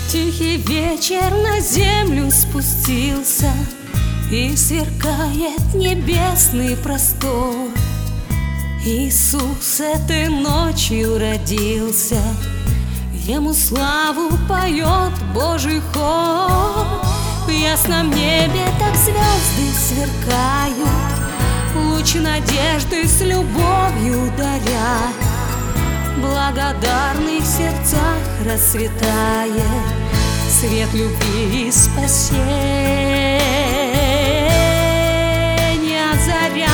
Тихий вечер на землю спустился, и сверкает небесный простор. Иисус этой ночью родился, Ему славу поет Божий хор. В ясном небе так звезды сверкают, луч надежды с любовью даря. Благодарный в сердцах расцветает свет любви и спасения заря.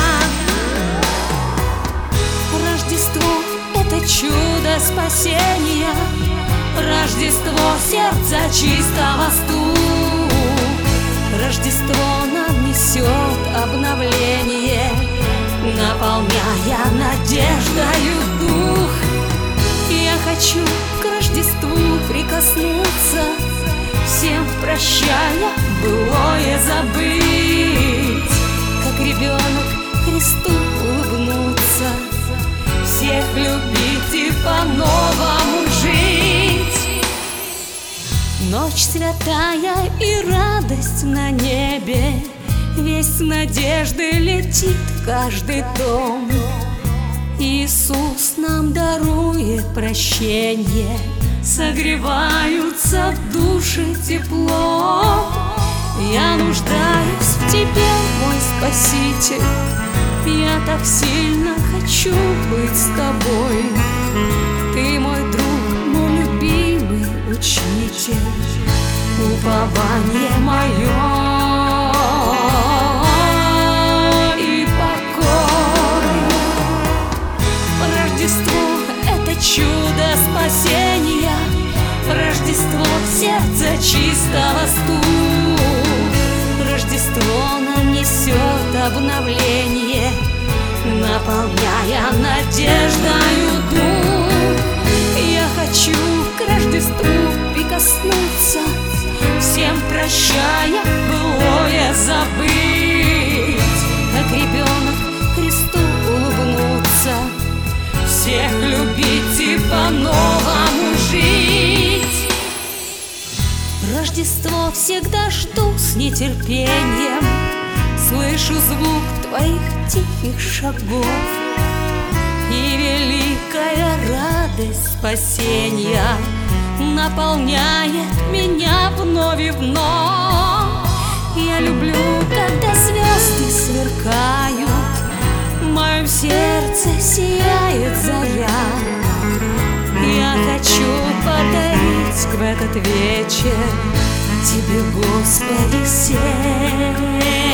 Рождество — это чудо спасения, Рождество сердца чистого стук. Рождество нам несет обновление, наполняя надеждою дух. Я хочу к Рождеству прикоснуться, всем прощая былое забыть, как ребенок Христу улыбнуться, всех любить и по-новому жить. Ночь святая и радость на небе, весть надежды летит в каждый дом. Иисус нам дарует прощение, согреваются в душе тепло. Я нуждаюсь в Тебе, мой Спаситель, я так сильно хочу быть с Тобой. Ты мой друг, мой любимый учитель, упование мое. Чудо спасения, Рождество в сердце чистого стук. Рождество нам несет обновление, наполняя надеждою дух. Я хочу к Рождеству прикоснуться, всем прощая былое забыть, как ребенок Христу улыбнуться, всех любить и по-новому жить. Рождество всегда жду с нетерпением, слышу звук Твоих тихих шагов, и великая радость спасения наполняет меня вновь и вновь. Я люблю, когда звезды сверкают, в моем сердце сияет заря. Я хочу подарить в этот вечер Тебе, Господи, сердце.